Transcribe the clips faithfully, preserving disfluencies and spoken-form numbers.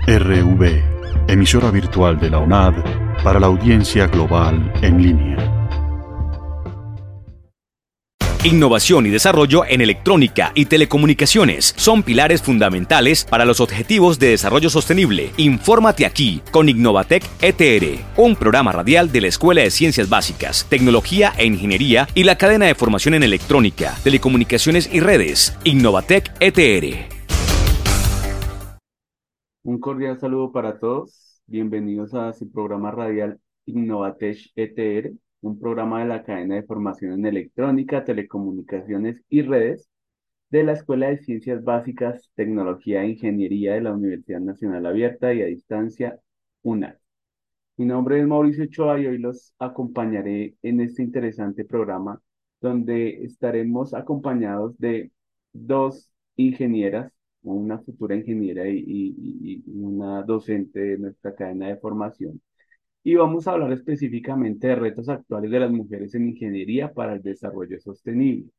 R V, emisora virtual de la UNAD para la audiencia global en línea. Innovación y desarrollo en electrónica y telecomunicaciones son pilares fundamentales para los objetivos de desarrollo sostenible. Infórmate aquí con Innovatec E T R, un programa radial de la Escuela de Ciencias Básicas, Tecnología e Ingeniería y la cadena de formación en electrónica, telecomunicaciones y redes. Innovatec E T R. Un cordial saludo para todos. Bienvenidos a su programa radial Innovatech E T R, un programa de la cadena de formación en electrónica, telecomunicaciones y redes de la Escuela de Ciencias Básicas, Tecnología e Ingeniería de la Universidad Nacional Abierta y a Distancia, UNAD. Mi nombre es Mauricio Ochoa y hoy los acompañaré en este interesante programa donde estaremos acompañados de dos ingenieras, una futura ingeniera y, y- y una docente de nuestra cadena de formación. Y vamos a hablar específicamente de retos actuales de las mujeres en ingeniería para el desarrollo sostenible.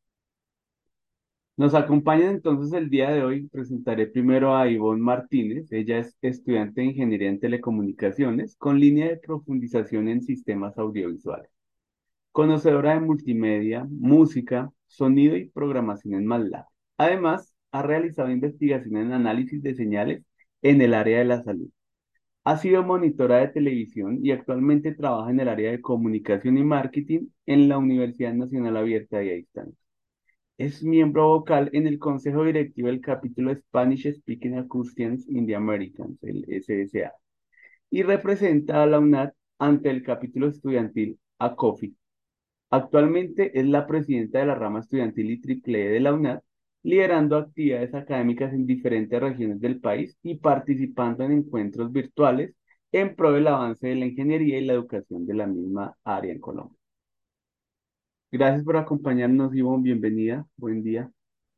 Nos acompaña entonces el día de hoy. Presentaré primero a Ivonne Martínez. Ella es estudiante de Ingeniería en Telecomunicaciones con línea de profundización en sistemas audiovisuales. Conocedora de multimedia, música, sonido y programación en MATLAB. Además, ha realizado investigación en análisis de señales en el área de la salud. Ha sido monitora de televisión y actualmente trabaja en el área de comunicación y marketing en la Universidad Nacional Abierta y a Distancia. Es miembro vocal en el Consejo Directivo del capítulo Spanish Speaking Acoustians in the Americans, el S S A, y representa a la UNAD ante el capítulo estudiantil ACOFI. Actualmente es la presidenta de la rama estudiantil y triple E de la UNAD, liderando actividades académicas en diferentes regiones del país y participando en encuentros virtuales en pro del avance de la ingeniería y la educación de la misma área en Colombia. Gracias por acompañarnos, Ivonne. Bienvenida. Buen día.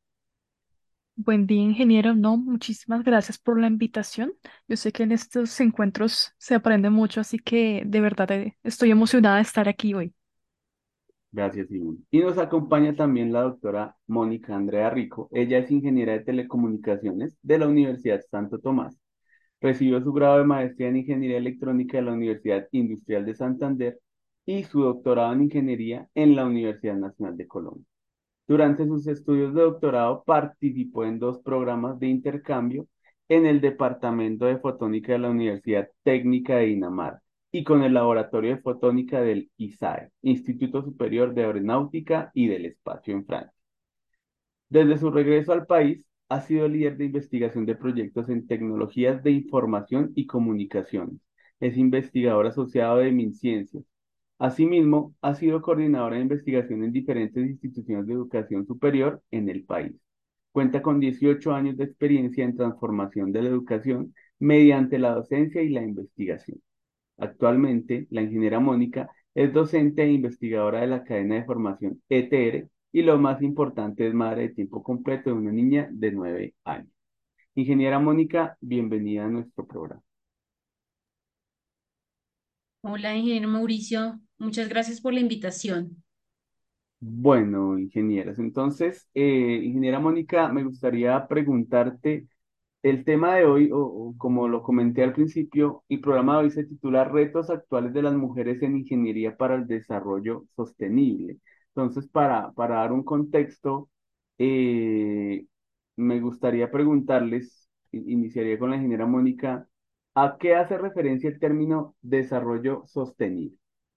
Buen día, ingeniero. No, muchísimas gracias por la invitación. Yo sé que en estos encuentros se aprende mucho, así que de verdad eh, estoy emocionada de estar aquí hoy. Gracias, Ivonne. Y nos acompaña también la doctora Mónica Andrea Rico. Ella es ingeniera de telecomunicaciones de la Universidad Santo Tomás. Recibió su grado de maestría en ingeniería electrónica de la Universidad Industrial de Santander y su doctorado en ingeniería en la Universidad Nacional de Colombia. Durante sus estudios de doctorado participó en dos programas de intercambio en el Departamento de Fotónica de la Universidad Técnica de Dinamarca y con el Laboratorio de Fotónica del I S A E, Instituto Superior de Aeronáutica y del Espacio en Francia. Desde su regreso al país, ha sido líder de investigación de proyectos en tecnologías de información y comunicaciones. Es investigador asociado de MinCiencias. Asimismo, ha sido coordinadora de investigación en diferentes instituciones de educación superior en el país. Cuenta con dieciocho años de experiencia en transformación de la educación mediante la docencia y la investigación. Actualmente, la ingeniera Mónica es docente e investigadora de la cadena de formación E T R y lo más importante es madre de tiempo completo de una niña de nueve años. Ingeniera Mónica, bienvenida a nuestro programa. Hola, ingeniero Mauricio. Muchas gracias por la invitación. Bueno, ingenieras, entonces, eh, ingeniera Mónica, me gustaría preguntarte, el tema de hoy, o, o como lo comenté al principio, el programa de hoy se titula Retos actuales de las mujeres en ingeniería para el desarrollo sostenible. Entonces, para, para dar un contexto, eh, me gustaría preguntarles, i- iniciaría con la ingeniera Mónica, ¿a qué hace referencia el término desarrollo sostenible?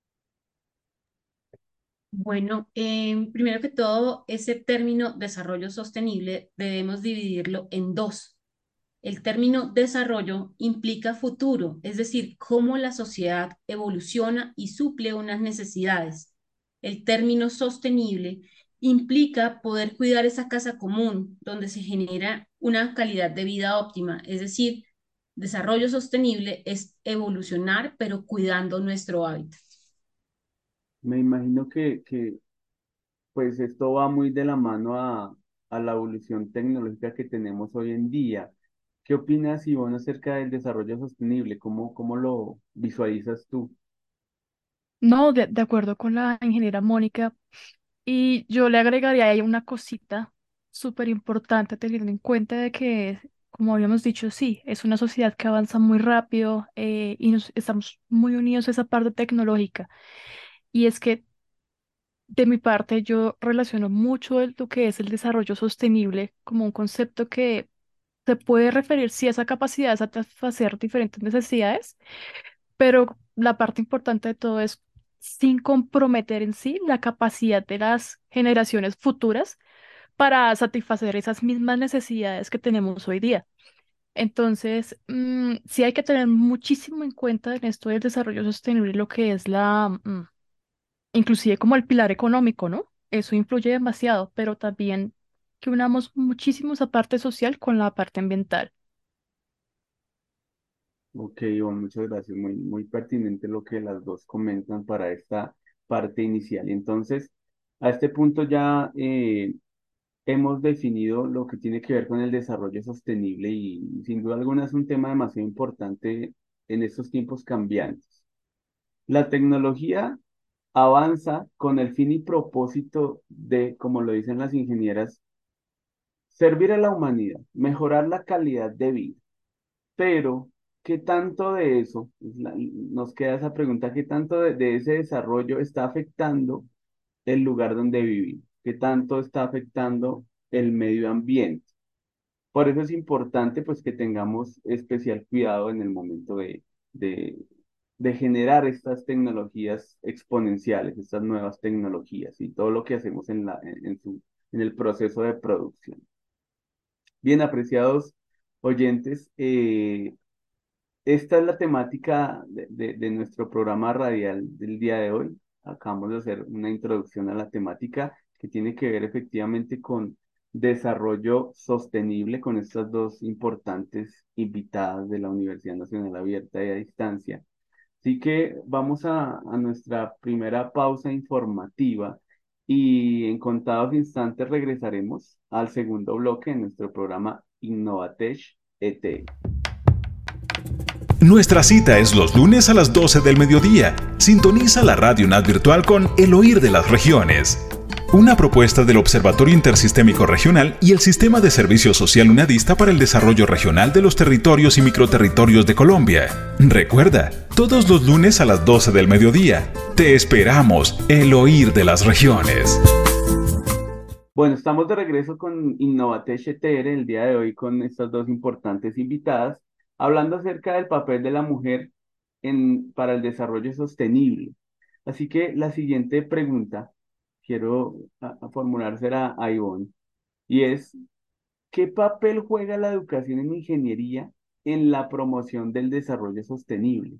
Bueno, em, primero que todo, ese término desarrollo sostenible debemos dividirlo en dos. El término desarrollo implica futuro, es decir, cómo la sociedad evoluciona y suple unas necesidades. El término sostenible implica poder cuidar esa casa común donde se genera una calidad de vida óptima, es decir, desarrollo sostenible es evolucionar pero cuidando nuestro hábitat. Me imagino que, que pues esto va muy de la mano a, a la evolución tecnológica que tenemos hoy en día. ¿Qué opinas, Ivonne, acerca del desarrollo sostenible? ¿Cómo, cómo lo visualizas tú? No, de, de acuerdo con la ingeniera Mónica, y yo le agregaría ahí una cosita súper importante teniendo en cuenta de que, como habíamos dicho, sí, es una sociedad que avanza muy rápido eh, y nos, estamos muy unidos a esa parte tecnológica. Y es que de mi parte yo relaciono mucho el- lo que es el desarrollo sostenible como un concepto que se puede referir sí a esa capacidad de satisfacer diferentes necesidades, pero la parte importante de todo es sin comprometer en sí la capacidad de las generaciones futuras para satisfacer esas mismas necesidades que tenemos hoy día. Entonces, mm, sí hay que tener muchísimo en cuenta en esto del desarrollo sostenible lo que es la, mm, inclusive como el pilar económico, ¿no? Eso influye demasiado, pero también que unamos muchísimo esa parte social con la parte ambiental. Ok, Ivonne, muchas gracias. Muy, muy pertinente lo que las dos comentan para esta parte inicial. Y entonces, a este punto ya eh, hemos definido lo que tiene que ver con el desarrollo sostenible y sin duda alguna es un tema demasiado importante en estos tiempos cambiantes. La tecnología avanza con el fin y propósito de, como lo dicen las ingenieras, servir a la humanidad, mejorar la calidad de vida. Pero, ¿qué tanto de eso, es la- nos queda esa pregunta, qué tanto de, de ese desarrollo está afectando el lugar donde vivimos? ¿Qué tanto está afectando el medio ambiente? Por eso es importante pues que tengamos especial cuidado en el momento de, de, de generar estas tecnologías exponenciales, estas nuevas tecnologías y todo lo que hacemos en la, en, en su, en el proceso de producción. Bien, apreciados oyentes, eh, esta es la temática de, de- de nuestro programa radial del día de hoy. Acabamos de hacer una introducción a la temática que tiene que ver efectivamente con desarrollo sostenible con estas dos importantes invitadas de la Universidad Nacional Abierta y a Distancia. Así que vamos a, a nuestra primera pausa informativa y en contados instantes regresaremos al segundo bloque de nuestro programa Innovatech E T. Nuestra cita es los lunes a las doce del mediodía. Sintoniza la Radio UNAD virtual con El Oír de las Regiones. Una propuesta del Observatorio Intersistémico Regional y el Sistema de Servicio Social UNADista para el Desarrollo Regional de los Territorios y Microterritorios de Colombia. Recuerda, todos los lunes a las doce del mediodía. Te esperamos, El Oír de las Regiones. Bueno, estamos de regreso con Innovatech E T R el día de hoy con estas dos importantes invitadas, hablando acerca del papel de la mujer en, para el desarrollo sostenible. Así que la siguiente pregunta quiero a, a formulársela a Ivonne, y es, ¿qué papel juega la educación en ingeniería en la promoción del desarrollo sostenible?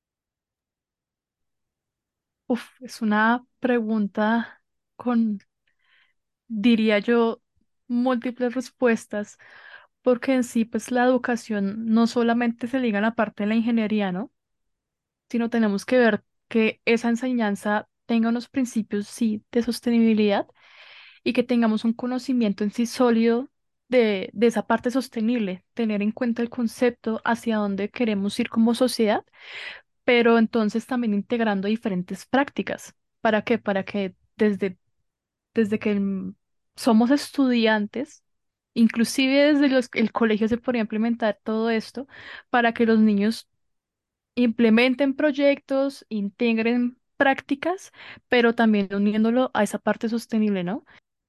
Uf, es una pregunta con, diría yo, múltiples respuestas, porque en sí, pues la educación no solamente se liga a la parte de la ingeniería, ¿no? Sino tenemos que ver que esa enseñanza tenga unos principios, sí, de sostenibilidad y que tengamos un conocimiento en sí sólido de, de esa parte sostenible, tener en cuenta el concepto hacia dónde queremos ir como sociedad, pero entonces también integrando diferentes prácticas. ¿Para qué? Para que desde, desde que mm, somos estudiantes, inclusive desde los- el colegio se podría implementar todo esto para que los niños implementen proyectos, integren prácticas, pero también uniéndolo a esa parte sostenible, ¿no?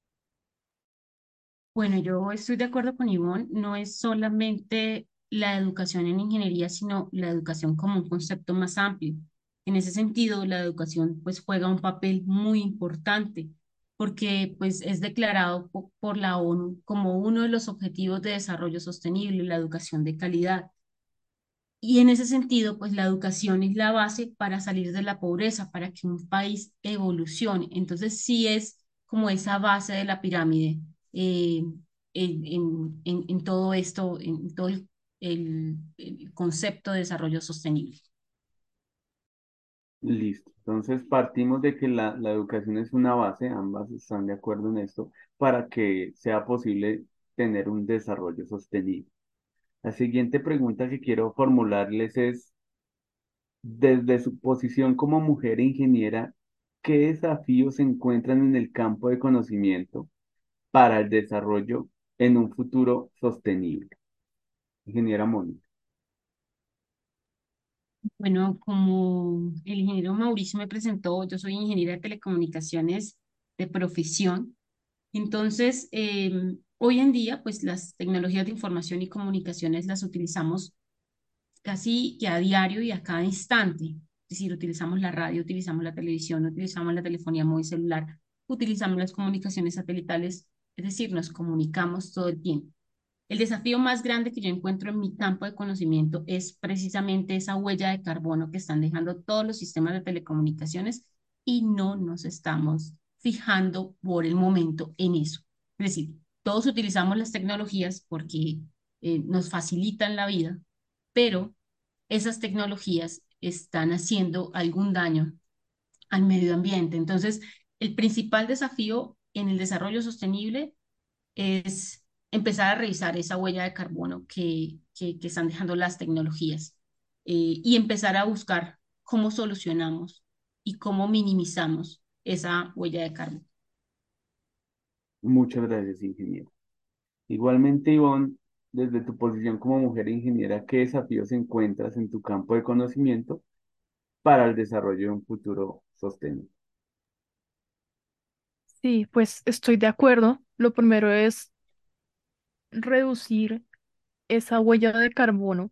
Bueno, yo estoy de acuerdo con Ivonne, no es solamente la educación en ingeniería, sino la educación como un concepto más amplio. En ese sentido, la educación pues juega un papel muy importante porque pues es declarado po- por la ONU como uno de los objetivos de desarrollo sostenible, la educación de calidad. Y en ese sentido, pues la educación es la base para salir de la pobreza, para que un país evolucione. Entonces, sí es como esa base de la pirámide eh, en, en- en- en todo esto, en todo el, el- el concepto de desarrollo sostenible. Listo. Entonces partimos de que la, la educación es una base, ambas están de acuerdo en esto, para que sea posible tener un desarrollo sostenible. La siguiente pregunta que quiero formularles es, desde su posición como mujer ingeniera, ¿qué desafíos se encuentran en el campo de conocimiento para el desarrollo en un futuro sostenible? ingeniera Mónica. Bueno, como el ingeniero Mauricio me presentó, yo soy ingeniera de telecomunicaciones de profesión. Entonces, em, hoy en día, pues las tecnologías de información y comunicaciones las utilizamos casi que a diario y a cada instante. Es decir, utilizamos la radio, utilizamos la televisión, utilizamos la telefonía móvil celular, utilizamos las comunicaciones satelitales, es decir, nos comunicamos todo el tiempo. El desafío más grande que yo encuentro en mi campo de conocimiento es precisamente esa huella de carbono que están dejando todos los sistemas de telecomunicaciones y no nos estamos fijando por el momento en eso. Es decir, todos utilizamos las tecnologías porque eh, nos facilitan la vida, pero esas tecnologías están haciendo algún daño al medio ambiente. Entonces, el principal desafío en el desarrollo sostenible es empezar a revisar esa huella de carbono que, que, que están dejando las tecnologías eh, y empezar a buscar cómo solucionamos y cómo minimizamos esa huella de carbono. Muchas gracias, ingeniera. Igualmente, Ivonne, desde tu posición como mujer ingeniera, ¿qué desafíos encuentras en tu campo de conocimiento para el desarrollo de un futuro sostenible? Sí, pues estoy de acuerdo. Lo primero es reducir esa huella de carbono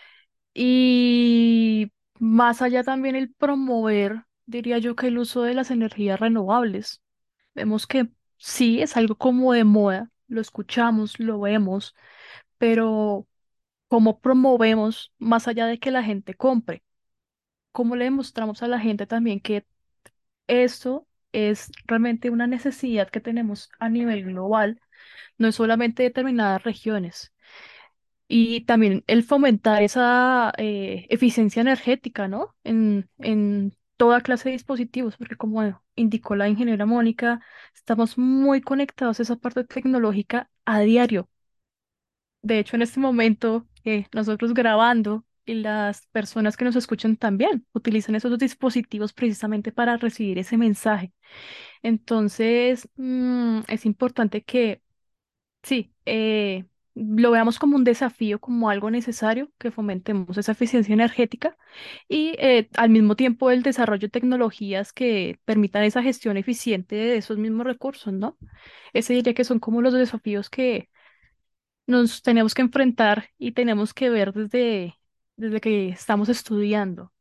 y más allá también el promover, diría yo que el uso de las energías renovables. Vemos que sí, es algo como de moda, lo escuchamos, lo vemos, pero ¿cómo promovemos más allá de que la gente compre? ¿Cómo le demostramos a la gente también que esto es realmente una necesidad que tenemos a nivel global, no es solamente determinadas regiones? Y también el fomentar esa eh, eficiencia energética, ¿no? En, en toda clase de dispositivos, porque como indicó la ingeniera Mónica, estamos muy conectados a esa parte tecnológica a diario. De hecho, en este momento, eh, nosotros grabando y las personas que nos escuchan también utilizan esos dispositivos precisamente para recibir ese mensaje. Entonces, mm, es importante que sí, eh, lo veamos como un desafío, como algo necesario, que fomentemos esa eficiencia energética y eh, al mismo tiempo el desarrollo de tecnologías que permitan esa gestión eficiente de esos mismos recursos, ¿no? Ese diría que son como los desafíos que nos tenemos que enfrentar y tenemos que ver desde, desde que estamos estudiando.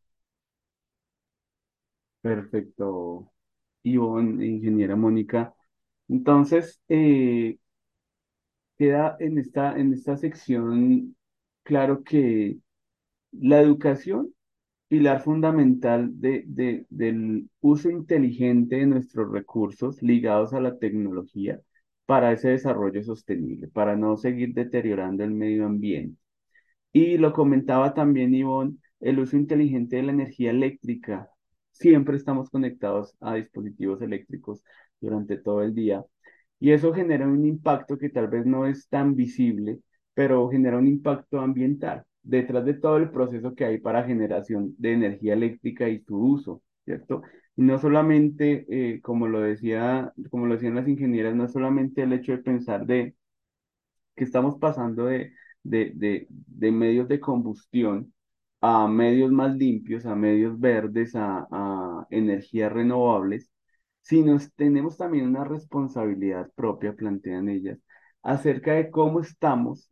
Perfecto, Ivonne, ingeniera Mónica. Entonces, eh, queda en esta, en esta sección claro que la educación, pilar fundamental de, de- del uso inteligente de nuestros recursos ligados a la tecnología para ese desarrollo sostenible, para no seguir deteriorando el medio ambiente. Y lo comentaba también Ivonne, el uso inteligente de la energía eléctrica. Siempre estamos conectados a dispositivos eléctricos durante todo el día y eso genera un impacto que tal vez no es tan visible, pero genera un impacto ambiental detrás de todo el proceso que hay para generación de energía eléctrica y su uso, ¿cierto? Y no solamente, eh, como lo decía, como lo decían las ingenieras, no es solamente el hecho de pensar de que estamos pasando de, de, de, de medios de combustión a medios más limpios, a medios verdes, a, a energías renovables, sino tenemos también una responsabilidad propia, plantean ellas, acerca de cómo estamos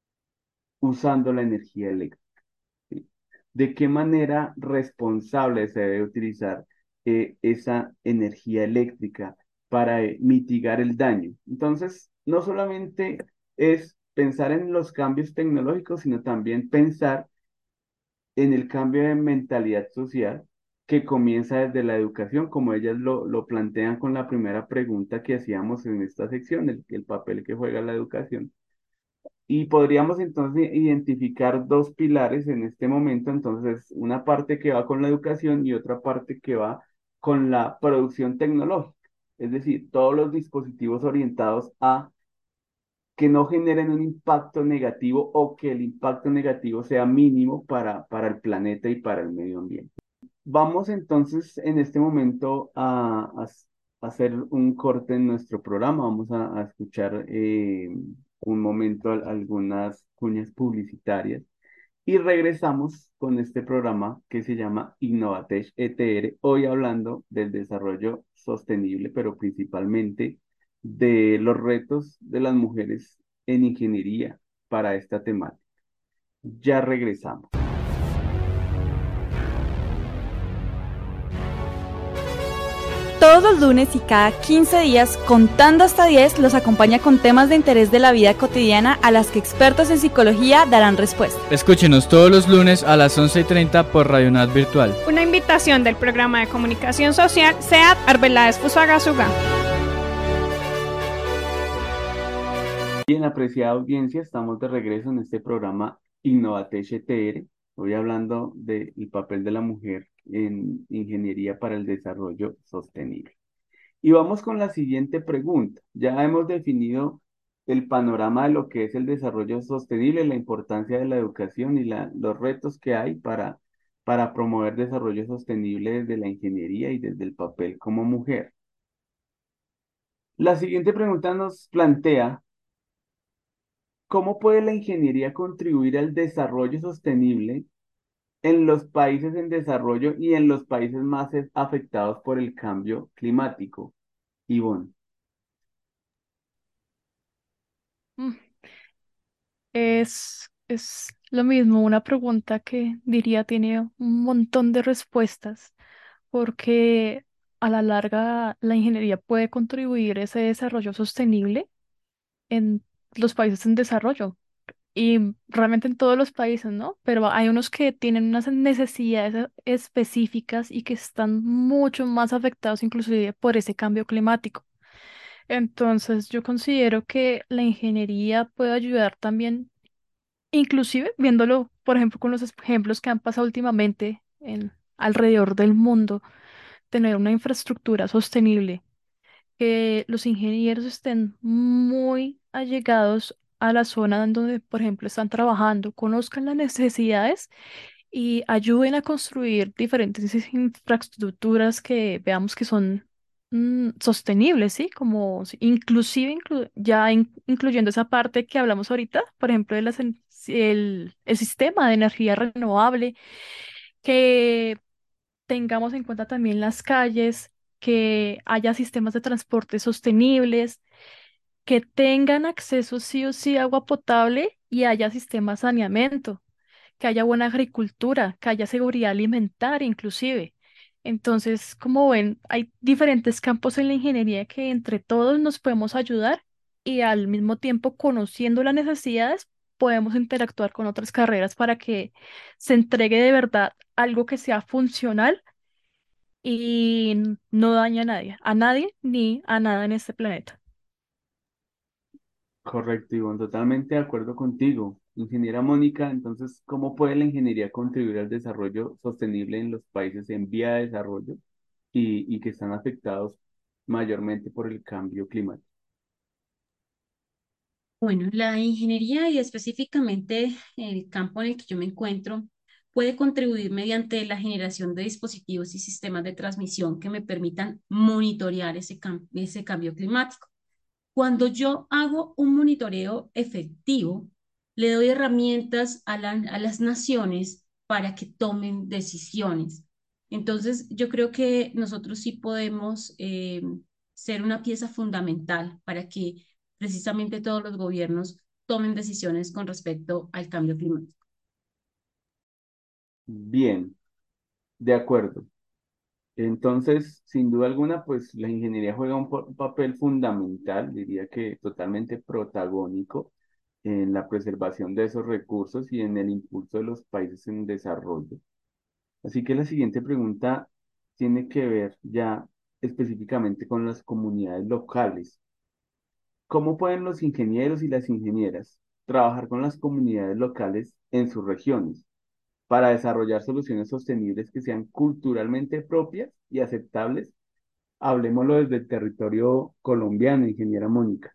usando la energía eléctrica. ¿Sí? ¿De qué manera responsable se debe utilizar eh, esa energía eléctrica para eh, mitigar el daño? Entonces, no solamente es pensar en los cambios tecnológicos, sino también pensar en el cambio de mentalidad social que comienza desde la educación, como ellas lo, lo plantean con la primera pregunta que hacíamos en esta sección, el, el papel que juega la educación. Y podríamos entonces identificar dos pilares en este momento, entonces una parte que va con la educación y otra parte que va con la producción tecnológica, es decir, todos los dispositivos orientados a que no generen un impacto negativo o que el impacto negativo sea mínimo para, para el planeta y para el medio ambiente. Vamos entonces en este momento a, a s- a hacer un corte en nuestro programa. Vamos a, a escuchar eh, un momento al- algunas cuñas publicitarias y regresamos con este programa que se llama Innovatech E T R, hoy hablando del desarrollo sostenible, pero principalmente de los retos de las mujeres en ingeniería para esta temática. Ya regresamos. Todos los lunes y cada quince días, contando hasta diez, los acompaña con temas de interés de la vida cotidiana a las que expertos en psicología darán respuesta. Escúchenos todos los lunes a las once y treinta por Radio N A D Virtual. Una invitación del programa de comunicación social SEAT Arbeláez Fusagasugá. Bien, apreciada audiencia, estamos de regreso en este programa Innovatech E T R, hoy hablando del papel de la mujer en ingeniería para el desarrollo sostenible. Y vamos con la siguiente pregunta. Ya hemos definido el panorama de lo que es el desarrollo sostenible, la importancia de la educación y la- los retos que hay para, para promover desarrollo sostenible desde la ingeniería y desde el papel como mujer. La siguiente pregunta nos plantea, ¿cómo puede la ingeniería contribuir al desarrollo sostenible en los países en desarrollo y en los países más e- afectados por el cambio climático? Ivonne. Mm, Es, es lo mismo, una pregunta que diría tiene un montón de respuestas, porque a la larga la ingeniería puede contribuir a ese desarrollo sostenible en los países en desarrollo y realmente en todos los países, ¿no? Pero hay unos que tienen unas necesidades específicas y que están mucho más afectados inclusive por ese cambio climático. Entonces, yo considero que la ingeniería puede ayudar también, inclusive viéndolo, por ejemplo, con los ejemplos que han pasado últimamente en alrededor del mundo, tener una infraestructura sostenible, que los ingenieros estén muy allegados a la zona en donde, por ejemplo, están trabajando, conozcan las necesidades y ayuden a construir diferentes infraestructuras que veamos que son mm, sostenibles, ¿sí? Como si- inclusive inclu- ya in- incluyendo esa parte que hablamos ahorita, por ejemplo, de las en- si el, el sistema de energía renovable, que tengamos en cuenta también las calles, que haya sistemas de transporte sostenibles, que tengan acceso sí o sí a agua potable y haya sistemas de saneamiento, que haya buena agricultura, que haya seguridad alimentaria inclusive. Entonces, como ven, hay diferentes campos en la ingeniería que entre todos nos podemos ayudar y al mismo tiempo conociendo las necesidades podemos interactuar con otras carreras para que se entregue de verdad algo que sea funcional y no dañe a nadie, a nadie ni a nada en este planeta. Correcto, Ivonne, totalmente de acuerdo contigo. Ingeniera Mónica, entonces, ¿cómo puede la ingeniería contribuir al desarrollo sostenible en los países en vía de desarrollo y, y que están afectados mayormente por el cambio climático? Bueno, la ingeniería y específicamente el campo en el que yo me encuentro puede contribuir mediante la generación de dispositivos y sistemas de transmisión que me permitan monitorear ese, cam- ese cambio climático. Cuando yo hago un monitoreo efectivo, le doy herramientas a, la- a las naciones para que tomen decisiones. Entonces, yo creo que nosotros sí podemos eh, ser una pieza fundamental para que precisamente todos los gobiernos tomen decisiones con respecto al cambio climático. Bien, de acuerdo. Entonces, sin duda alguna, pues la ingeniería juega un, po- un papel fundamental, diría que totalmente protagónico en la preservación de esos recursos y en el impulso de los países en desarrollo. Así que la siguiente pregunta tiene que ver ya específicamente con las comunidades locales. ¿Cómo pueden los ingenieros y las ingenieras trabajar con las comunidades locales en sus regiones para desarrollar soluciones sostenibles que sean culturalmente propias y aceptables? Hablemoslo desde el territorio colombiano, ingeniera Mónica.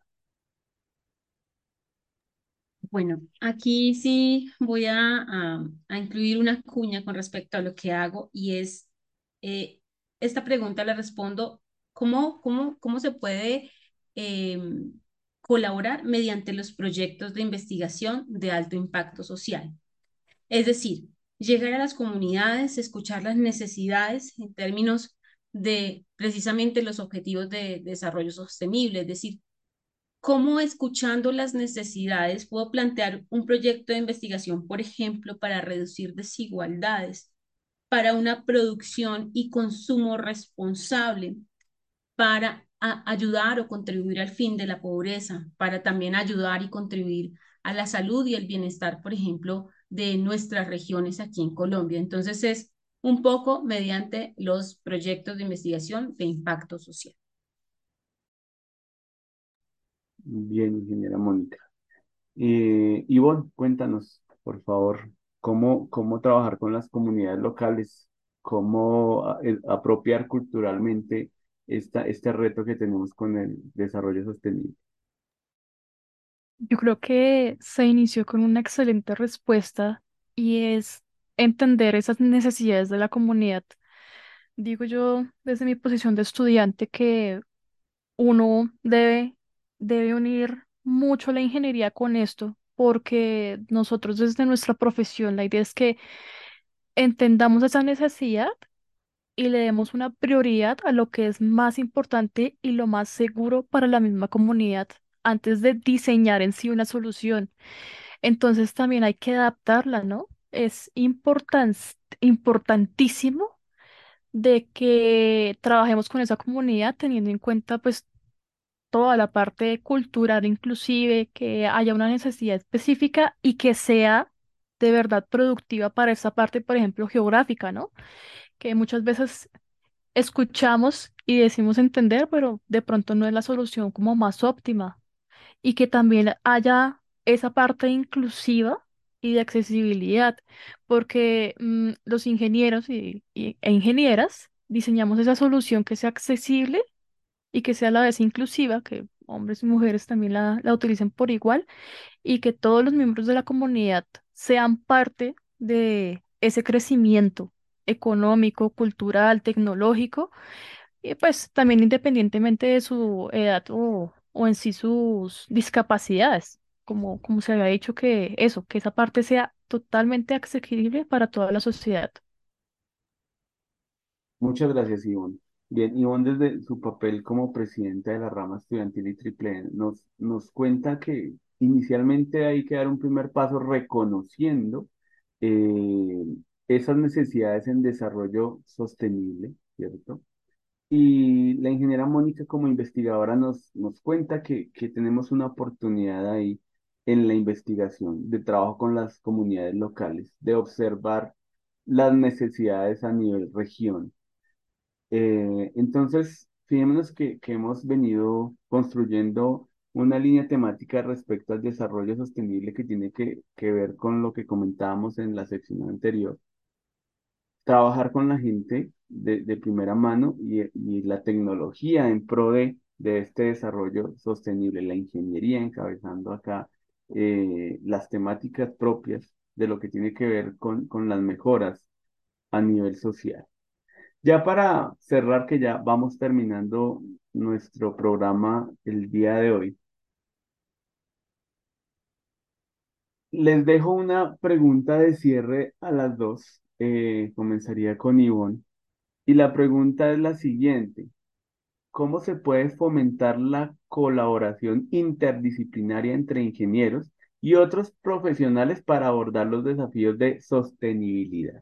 Bueno, aquí sí voy a, a- a incluir una cuña con respecto a lo que hago y es, eh, esta pregunta la respondo, ¿cómo, cómo, cómo se puede em, colaborar mediante los proyectos de investigación de alto impacto social. Es decir, llegar a las comunidades, escuchar las necesidades en términos de precisamente los objetivos de desarrollo sostenible, es decir, cómo escuchando las necesidades puedo plantear un proyecto de investigación, por ejemplo, para reducir desigualdades, para una producción y consumo responsable, para a- ayudar o contribuir al fin de la pobreza, para también ayudar y contribuir a la salud y el bienestar, por ejemplo, de nuestras regiones aquí en Colombia. Entonces es un poco mediante los proyectos de investigación de impacto social. Bien, ingeniera Mónica. Eh, Ivonne, cuéntanos, por favor, cómo, cómo trabajar con las comunidades locales, cómo a- eh, apropiar culturalmente esta, este reto que tenemos con el desarrollo sostenible. Yo creo que se inició con una excelente respuesta y es entender esas necesidades de la comunidad. Digo yo desde mi posición de estudiante que uno debe, debe unir mucho la ingeniería con esto, porque nosotros desde nuestra profesión, la idea es que entendamos esa necesidad y le demos una prioridad a lo que es más importante y lo más seguro para la misma comunidad antes de diseñar en sí una solución. Entonces también hay que adaptarla, ¿no? Es importan- importantísimo de que trabajemos con esa comunidad teniendo en cuenta pues toda la parte cultural inclusive, que haya una necesidad específica y que sea de verdad productiva para esa parte, por ejemplo, geográfica, ¿no? Que muchas veces escuchamos y decimos entender, pero de pronto no es la solución como más óptima. Y que también haya esa parte inclusiva y de accesibilidad, porque mm, los ingenieros y, y- e ingenieras diseñamos esa solución que sea accesible y que sea a la vez inclusiva, que hombres y mujeres también la, la utilicen por igual y que todos los miembros de la comunidad sean parte de ese crecimiento económico, cultural, tecnológico, y pues también independientemente de su edad o, o en sí sus discapacidades, como, como se había dicho que eso, que esa parte sea totalmente accesible para toda la sociedad. Muchas gracias, Ivonne. Bien, Ivonne, desde su papel como presidenta de la rama estudiantil y Triple N, nos, nos cuenta que inicialmente hay que dar un primer paso reconociendo eh, esas necesidades en desarrollo sostenible, ¿cierto? Y la ingeniera Mónica como investigadora nos, nos cuenta que, que tenemos una oportunidad ahí en la investigación de trabajo con las comunidades locales, de observar las necesidades a nivel región. Eh, entonces, fijémonos que, que hemos venido construyendo una línea temática respecto al desarrollo sostenible que tiene que, que ver con lo que comentábamos en la sección anterior. Trabajar con la gente de, de primera mano y, y la tecnología en pro de, de este desarrollo sostenible, la ingeniería encabezando acá eh, las temáticas propias de lo que tiene que ver con, con las mejoras a nivel social. Ya para cerrar, que ya vamos terminando nuestro programa el día de hoy, les dejo una pregunta de cierre a las dos. Eh, comenzaría con Ivonne. Y la pregunta es la siguiente. ¿Cómo se puede fomentar la colaboración interdisciplinaria entre ingenieros y otros profesionales para abordar los desafíos de sostenibilidad?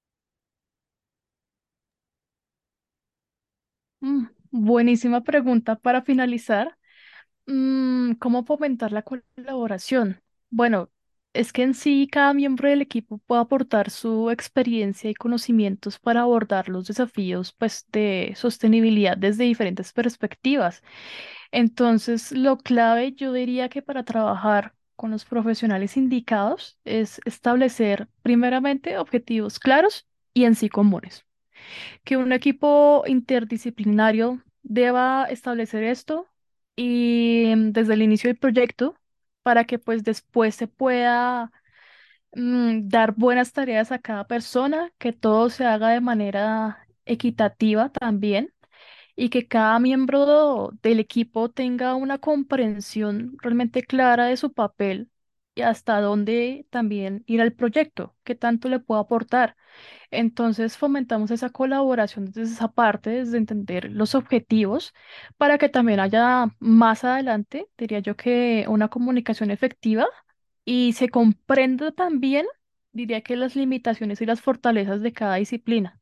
Mm, buenísima pregunta para finalizar. Mm, ¿cómo fomentar la colaboración? Bueno, es que en sí cada miembro del equipo puede aportar su experiencia y conocimientos para abordar los desafíos, pues, de sostenibilidad desde diferentes perspectivas. Entonces, lo clave, yo diría que para trabajar con los profesionales indicados es establecer primeramente objetivos claros y en sí comunes, que un equipo interdisciplinario deba establecer esto y mm, desde el inicio del proyecto para que pues después se pueda mm, dar buenas tareas a cada persona, que todo se haga de manera equitativa también y que cada miembro del equipo tenga una comprensión realmente clara de su papel y hasta dónde también ir al proyecto, qué tanto le puedo aportar. Entonces fomentamos esa colaboración desde esa parte, desde entender los objetivos, para que también haya más adelante, diría yo, que una comunicación efectiva y se comprenda también, diría que las limitaciones y las fortalezas de cada disciplina.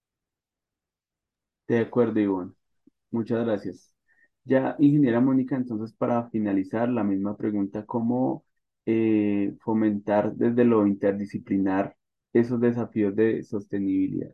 De acuerdo, Ivonne. Muchas gracias. Ya, ingeniera Mónica, entonces para finalizar, la misma pregunta, ¿cómo eh, fomentar desde lo interdisciplinar esos desafíos de sostenibilidad?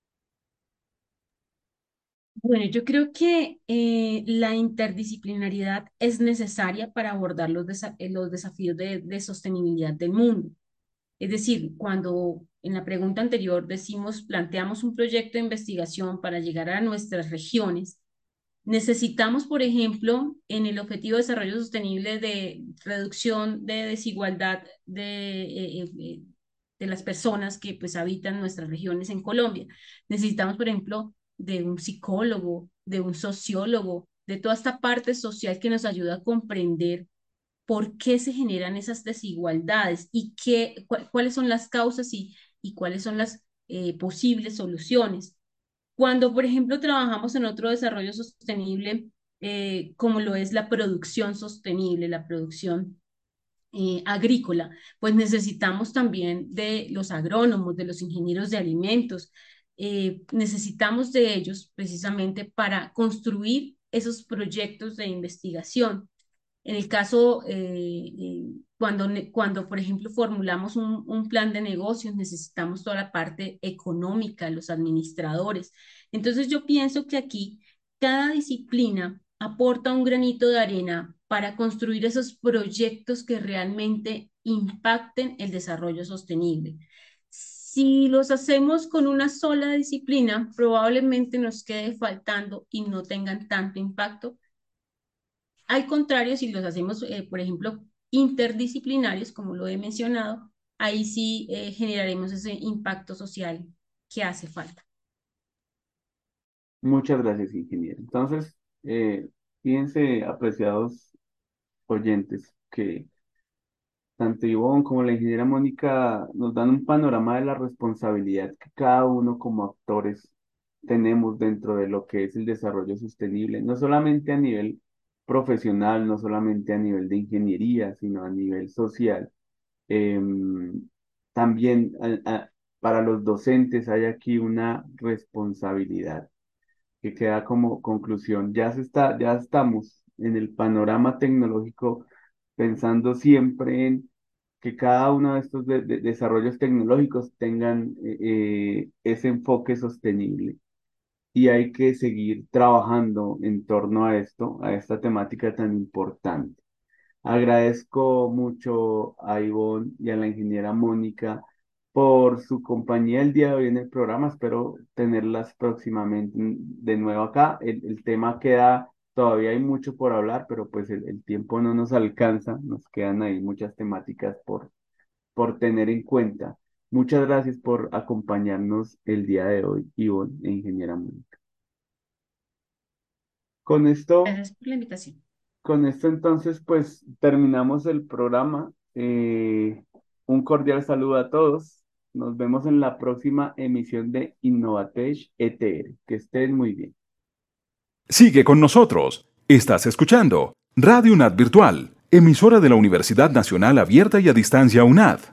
Bueno, yo creo que eh, la interdisciplinariedad es necesaria para abordar los, desa- eh, los desafíos de, de sostenibilidad del mundo. Es decir, cuando en la pregunta anterior decimos, planteamos un proyecto de investigación para llegar a nuestras regiones, necesitamos, por ejemplo, en el Objetivo de Desarrollo Sostenible de reducción de desigualdad de, eh, eh, de las personas que pues habitan nuestras regiones en Colombia. Necesitamos, por ejemplo, de un psicólogo, de un sociólogo, de toda esta parte social que nos ayuda a comprender por qué se generan esas desigualdades y qué, cu- cuáles son las causas y, y cuáles son las eh, posibles soluciones. Cuando, por ejemplo, trabajamos en otro desarrollo sostenible, eh, como lo es la producción sostenible, la producción eh, agrícola, pues necesitamos también de los agrónomos, de los ingenieros de alimentos, eh, necesitamos de ellos precisamente para construir esos proyectos de investigación. En el caso, eh, eh, cuando, cuando, por ejemplo, formulamos un, un plan de negocios, necesitamos toda la parte económica, los administradores. Entonces, yo pienso que aquí cada disciplina aporta un granito de arena para construir esos proyectos que realmente impacten el desarrollo sostenible. Si los hacemos con una sola disciplina, probablemente nos quede faltando y no tengan tanto impacto. Al contrario, si los hacemos, eh, por ejemplo, interdisciplinarios, como lo he mencionado, ahí sí eh, generaremos ese impacto social que hace falta. Muchas gracias, ingeniero. Entonces, eh, fíjense, apreciados oyentes, que tanto Ivonne como la ingeniera Mónica nos dan un panorama de la responsabilidad que cada uno como actores tenemos dentro de lo que es el desarrollo sostenible, no solamente a nivel profesional, no solamente a nivel de ingeniería, sino a nivel social. Em, También a- a- para los docentes hay aquí una responsabilidad que queda como conclusión. Ya se está, ya estamos en el panorama tecnológico pensando siempre en que cada uno de estos de- de- desarrollos tecnológicos tengan eh, eh, ese enfoque sostenible. Y hay que seguir trabajando en torno a esto, a esta temática tan importante. Agradezco mucho a Ivonne y a la ingeniera Mónica por su compañía el día de hoy en el programa. Espero tenerlas próximamente de nuevo acá. El, el tema queda, todavía hay mucho por hablar, pero pues el, el tiempo no nos alcanza. Nos quedan ahí muchas temáticas por, por tener en cuenta. Muchas gracias por acompañarnos el día de hoy, Ivonne e ingeniera Mónica. Con esto Gracias por la invitación. Con esto entonces, pues terminamos el programa. Eh, un cordial saludo a todos. Nos vemos en la próxima emisión de Innovatech E T R. Que estén muy bien. Sigue con nosotros. Estás escuchando Radio UNAD Virtual, emisora de la Universidad Nacional Abierta y a Distancia UNAD.